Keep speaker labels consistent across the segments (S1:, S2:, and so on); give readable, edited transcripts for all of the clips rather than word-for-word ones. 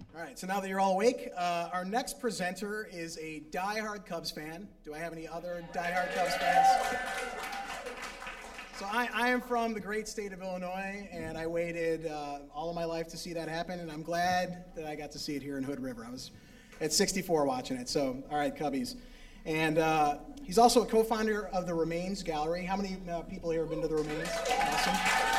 S1: All right, so now that you're all awake, our next presenter is a diehard Cubs fan. Do I have any other diehard Cubs fans? So I am from the great state of Illinois, and I waited all of my life to see that happen, and I'm glad that I got to see it here in Hood River. I was at 64 watching it, so all right, Cubbies. And he's also a co-founder of the Remains Gallery. How many people here have been to the Remains? Awesome.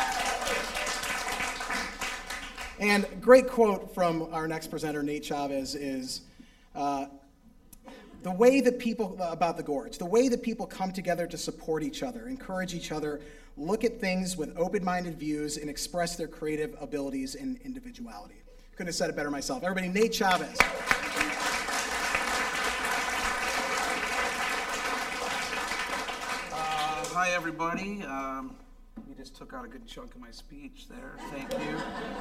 S1: And great quote from our next presenter, Nate Chavez, is the way that people, about the Gorge, the way that people come together to support each other, encourage each other, look at things with open-minded views, and express their creative abilities and individuality. Couldn't have said it better myself. Everybody, Nate Chavez.
S2: Hi, everybody. You just took out a good chunk of my speech there. Thank you.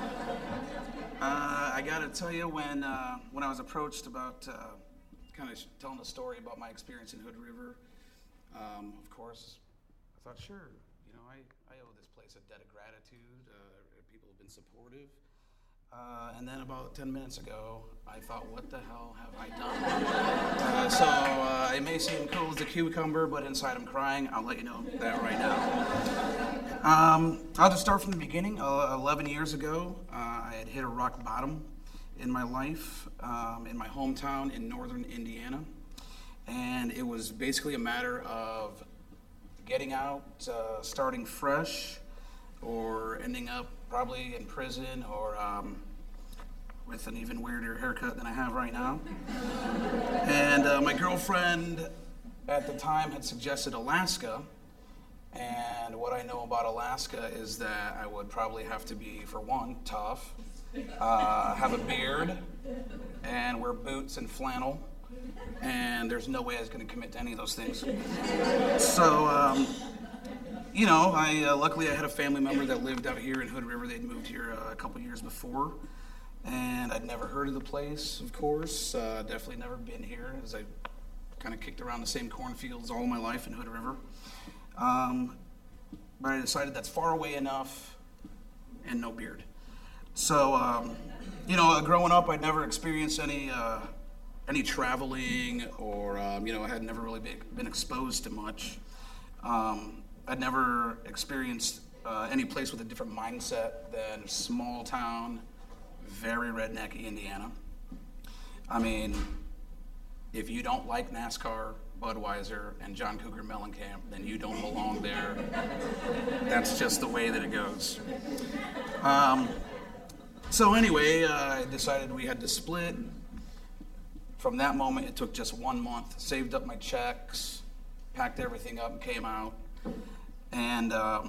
S2: I got to tell you, when I was approached about kind of telling a story about my experience in Hood River, of course, I thought, sure, I owe this place a debt of gratitude. People have been supportive. And then about 10 minutes ago, I thought, what the hell have I done? So it may seem cool as a cucumber, but inside I'm crying. I'll let you know that right now. I'll just start from the beginning. 11 years ago, I had hit a rock bottom in my life, in my hometown in northern Indiana. And it was basically a matter of getting out, starting fresh, or ending up probably in prison, or with an even weirder haircut than I have right now. And my girlfriend at the time had suggested Alaska. And what I know about Alaska is that I would probably have to be, for one, tough, have a beard, and wear boots and flannel. And there's no way I was going to commit to any of those things. So, luckily I had a family member that lived out here in Hood River. They'd moved here a couple years before, and I'd never heard of the place, of course. Definitely never been here, as I kind of kicked around the same cornfields all my life in Hood River. But I decided that's far away enough and no beard. So, growing up, I'd never experienced any traveling, or, I had never really been exposed to much. I'd never experienced any place with a different mindset than small town, very redneck Indiana. I mean, if you don't like NASCAR, Budweiser, and John Cougar Mellencamp, then you don't belong there. That's just the way that it goes. So anyway, I decided we had to split. From that moment, it took just 1 month. Saved up my checks, packed everything up, and came out. And I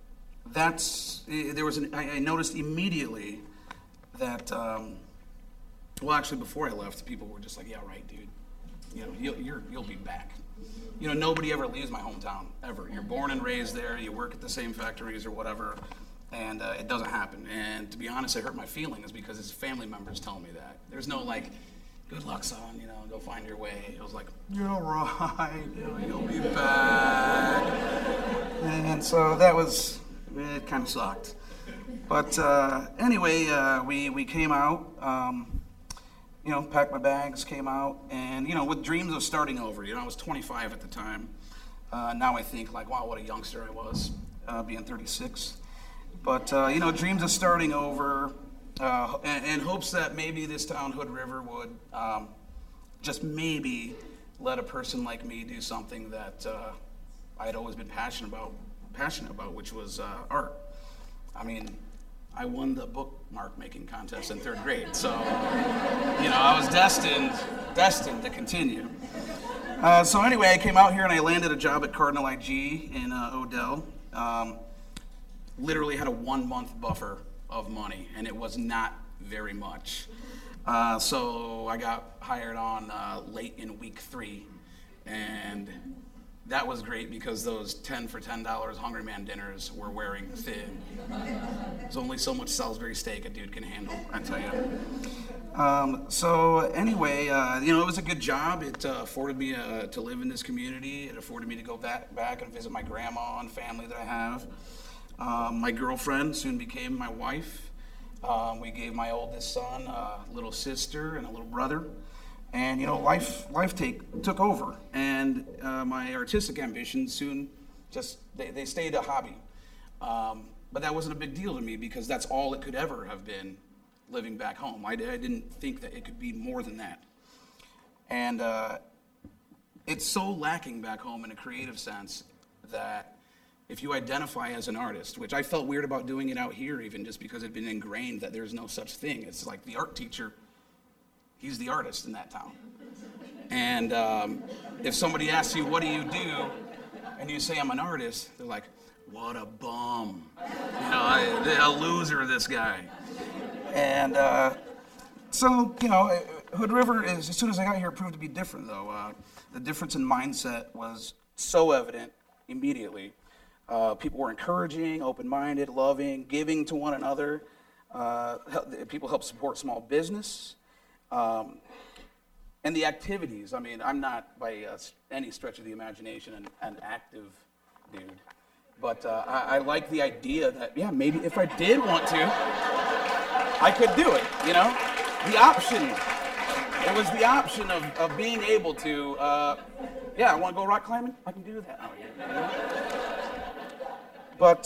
S2: noticed immediately that, actually before I left, people were just like, yeah, right, dude. You'll be back. Nobody ever leaves my hometown, ever. You're born and raised there, you work at the same factories or whatever, and it doesn't happen. And to be honest, it hurt my feelings because his family members tell me that. There's no good luck, son, go find your way. It was like, you're right, you'll be back. And so it kind of sucked. But anyway, we came out, packed my bags, came out, and, with dreams of starting over. I was 25 at the time. Now I think, wow, what a youngster I was, being 36. But, dreams of starting over, and hopes that maybe this town, Hood River, would just maybe let a person like me do something that I'd always been passionate about, which was art. I mean, I won the bookmark making contest in 3rd grade, so I was destined to continue. So anyway, I came out here and I landed a job at Cardinal IG in Odell. Literally had a 1 month buffer of money, and it was not very much. So I got hired on late in week 3, and that was great because those 10 for $10 Hungry Man dinners were wearing thin. There's only so much Salisbury steak a dude can handle, I tell you. So anyway, it was a good job. It afforded me to live in this community. It afforded me to go back and visit my grandma and family that I have. My girlfriend soon became my wife. We gave my oldest son a little sister and a little brother. And, life took over. And my artistic ambitions soon they stayed a hobby. But that wasn't a big deal to me because that's all it could ever have been living back home. I didn't think that it could be more than that. And it's so lacking back home in a creative sense that if you identify as an artist, which I felt weird about doing it out here even just because it had been ingrained that there's no such thing. It's like the art teacher, he's the artist in that town. And if somebody asks you, what do you do? And you say, I'm an artist, they're like, what a bum. A loser, this guy. And so, Hood River as soon as I got here, proved to be different, though. The difference in mindset was so evident immediately. People were encouraging, open-minded, loving, giving to one another. People helped support small business. And the activities, I'm not by any stretch of the imagination an active dude. But I like the idea that, maybe if I did want to, I could do it, The option, it was the option of being able to, I want to go rock climbing, I can do that out here, But,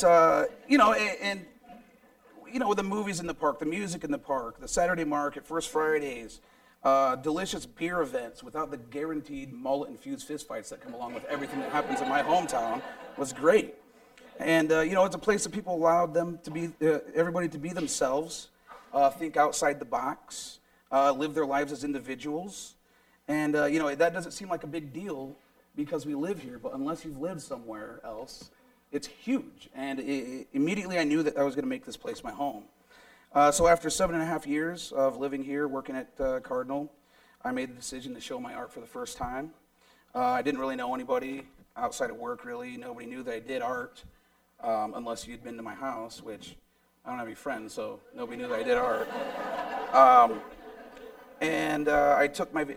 S2: with the movies in the park, the music in the park, the Saturday market, First Fridays, delicious beer events without the guaranteed mullet-infused fistfights that come along with everything that happens in my hometown was great. And, it's a place that people allowed them to be, everybody to be themselves, think outside the box, live their lives as individuals. And, that doesn't seem like a big deal because we live here, but unless you've lived somewhere else, it's huge. And immediately I knew that I was going to make this place my home. So after 7.5 years of living here, working at Cardinal, I made the decision to show my art for the first time. I didn't really know anybody outside of work, really. Nobody knew that I did art. Unless you'd been to my house, which I don't have any friends, so nobody knew that I did art. I took my,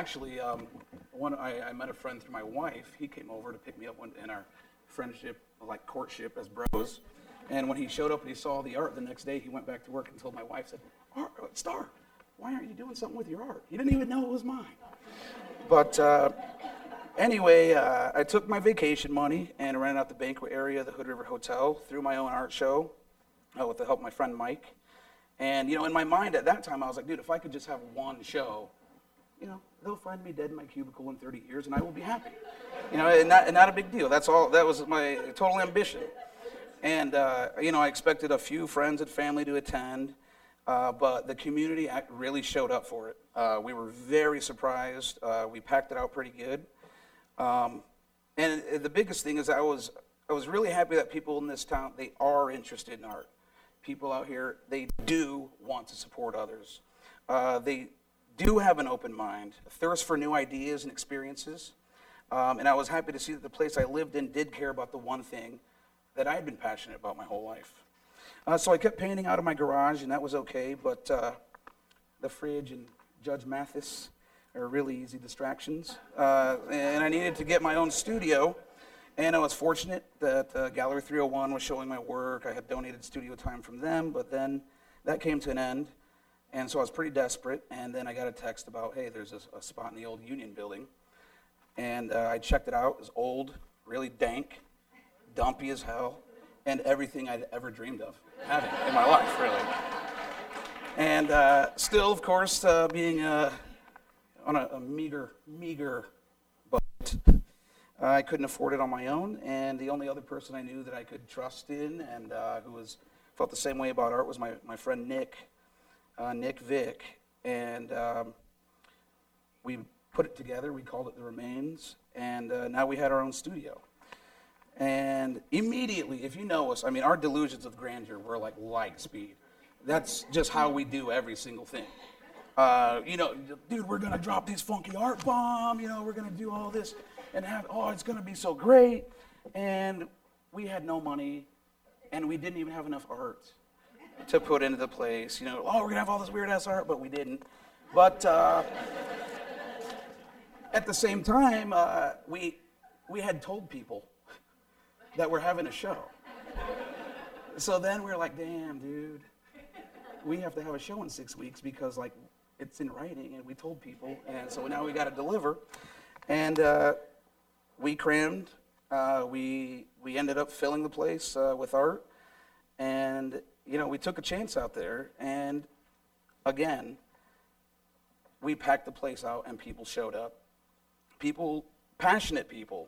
S2: I met a friend through my wife. He came over to pick me up in our friendship, like courtship as bros. And when he showed up and he saw the art the next day, he went back to work and told my wife, said, Star, why aren't you doing something with your art? He didn't even know it was mine. But anyway, I took my vacation money and rented out the banquet area of the Hood River Hotel, threw my own art show with the help of my friend Mike. And, in my mind at that time, I was like, dude, if I could just have one show, they'll find me dead in my cubicle in 30 years and I will be happy. And not a big deal. That was my total ambition. And, I expected a few friends and family to attend, but the community really showed up for it. We were very surprised. We packed it out pretty good. And the biggest thing is I was really happy that people in this town, they are interested in art. People out here, they do want to support others. They do have an open mind, a thirst for new ideas and experiences. And I was happy to see that the place I lived in did care about the one thing that I had been passionate about my whole life. So I kept painting out of my garage, and that was okay, but the fridge and Judge Mathis are really easy distractions. And I needed to get my own studio, and I was fortunate that Gallery 301 was showing my work. I had donated studio time from them, but then that came to an end, and so I was pretty desperate, and then I got a text about, hey, there's a spot in the old Union building, and I checked it out. It was old, really dank, dumpy as hell, and everything I'd ever dreamed of having in my life, really. And still, of course, being on a meager budget, I couldn't afford it on my own, and the only other person I knew that I could trust in and who felt the same way about art was my friend Nick Vick, and we put it together. We called it The Remains, and now we had our own studio. And immediately, if you know us, our delusions of grandeur were like light speed. That's just how we do every single thing. Dude, we're going to drop this funky art bomb, we're going to do all this and it's going to be so great. And we had no money, and we didn't even have enough art to put into the place. We're going to have all this weird-ass art, but we didn't. But at the same time, we had told people that we're having a show. So then we were like, damn, dude, we have to have a show in 6 weeks because like it's in writing and we told people, and so now we got to deliver. And we crammed. We ended up filling the place with art, and we took a chance out there. And again, we packed the place out, and people showed up. Passionate people,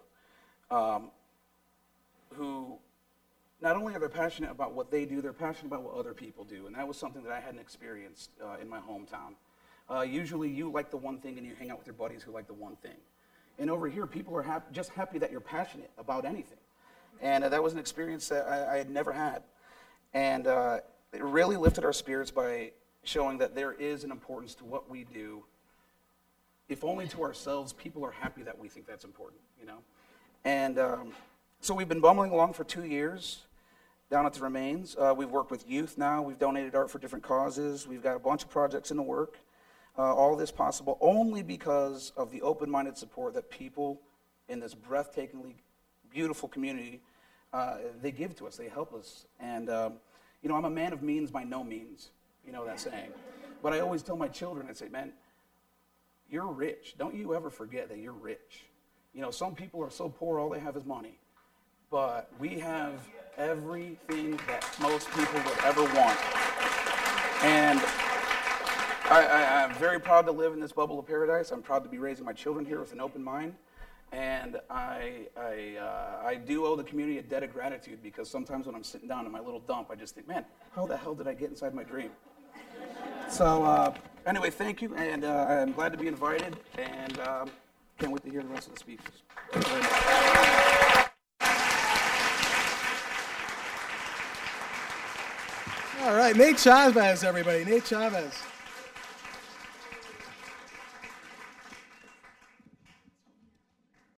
S2: who not only are they passionate about what they do, they're passionate about what other people do, and that was something that I hadn't experienced in my hometown. Usually, you like the one thing, and you hang out with your buddies who like the one thing. And over here, people are just happy that you're passionate about anything. And that was an experience that I had never had. And it really lifted our spirits by showing that there is an importance to what we do. If only to ourselves, people are happy that we think that's important, And so we've been bumbling along for 2 years down at the Remains. We've worked with youth now. We've donated art for different causes. We've got a bunch of projects in the work. All of this possible only because of the open-minded support that people in this breathtakingly beautiful community, they give to us, they help us. And, I'm a man of means by no means, that saying. But I always tell my children, I say, man, you're rich. Don't you ever forget that you're rich. Some people are so poor, all they have is money. But we have everything that most people would ever want. And I'm very proud to live in this bubble of paradise. I'm proud to be raising my children here with an open mind. And I do owe the community a debt of gratitude, because sometimes when I'm sitting down in my little dump, I just think, man, how the hell did I get inside my dream? So anyway, thank you, and I'm glad to be invited, and can't wait to hear the rest of the speeches. Thank you very much.
S1: All right, Nate Chavez, everybody. Nate Chavez.